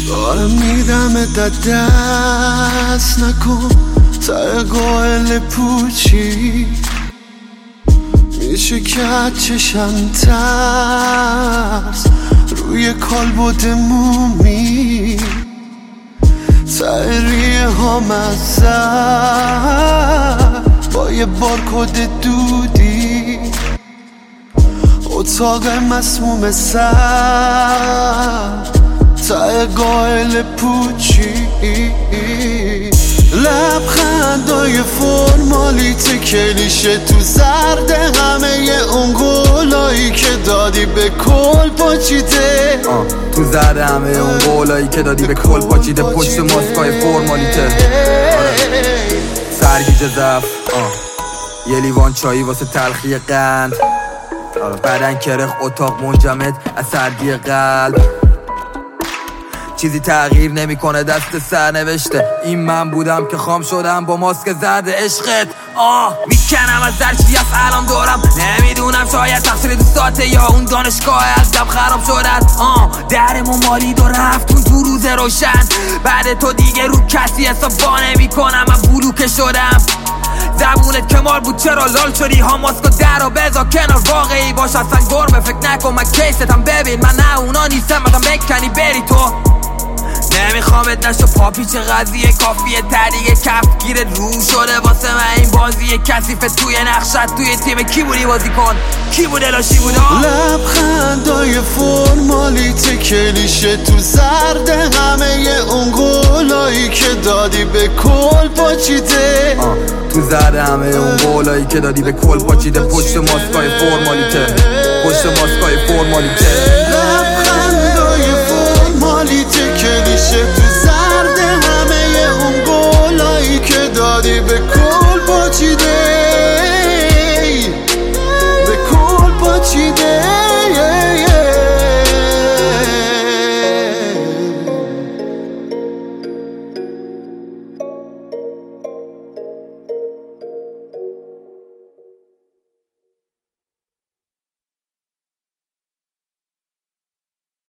دارم میدم دست نکن ته قائل پوچی میشه که چشم ترس روی کالبد مومی تحریه ها مزد با یه بارکد دودی اتاق مسموم سر ته قائل پوچی لبخندای فرمالیت کلیشه تو زرد همه اون قولایی که دادی به کل پاچیده تو زرد همه اون قولایی که دادی به کل پاچیده پشت ماسکای فرمالیته سرگیجه زف یه لیوان چایی واسه تلخی قند بدن کرخ اتاق منجمد از سردی قلب چیزی تغییر نمیکنه دست سرنوشته این من بودم که خام شدم با ماسک زرد عشقت میکنم از درچی از الان دورم نمیدونم شاید تقصیر دوستاته یا اون دانشگاه از جب خراب شدن درمون مالید و رفتون تو روز روشن بعد تو دیگه رو کسی حسابا نمیکنم من بلوکه شدم زبونت کمال بود چرا لال شدی ها ماسکو در و بذار کنار واقعی باش اصلا گرمه فکر نکن من کیستم ببین من نه اونا نیستم مثلا بکنی بری تو نمیخوامت نشو پاپی چه قضیه کافیه تریه کف گیرت رو شده واسه من این بازیه کثیفه توی نقشت توی تیم کی بودی بازی کن کی بوده لاشی بوده لبخندای فرمالیت کلیشه تو زرد همه اون قولایی که دادی به کل پاچیده تو زرد همه اون قولایی که دادی به کل پاچیده پشت ماسکای فرمالیته پشت ماسکای فرمالیته لبخندای فرمالیت کلیشه تو زرد همه اون قولایی که دادی به کل پاچیده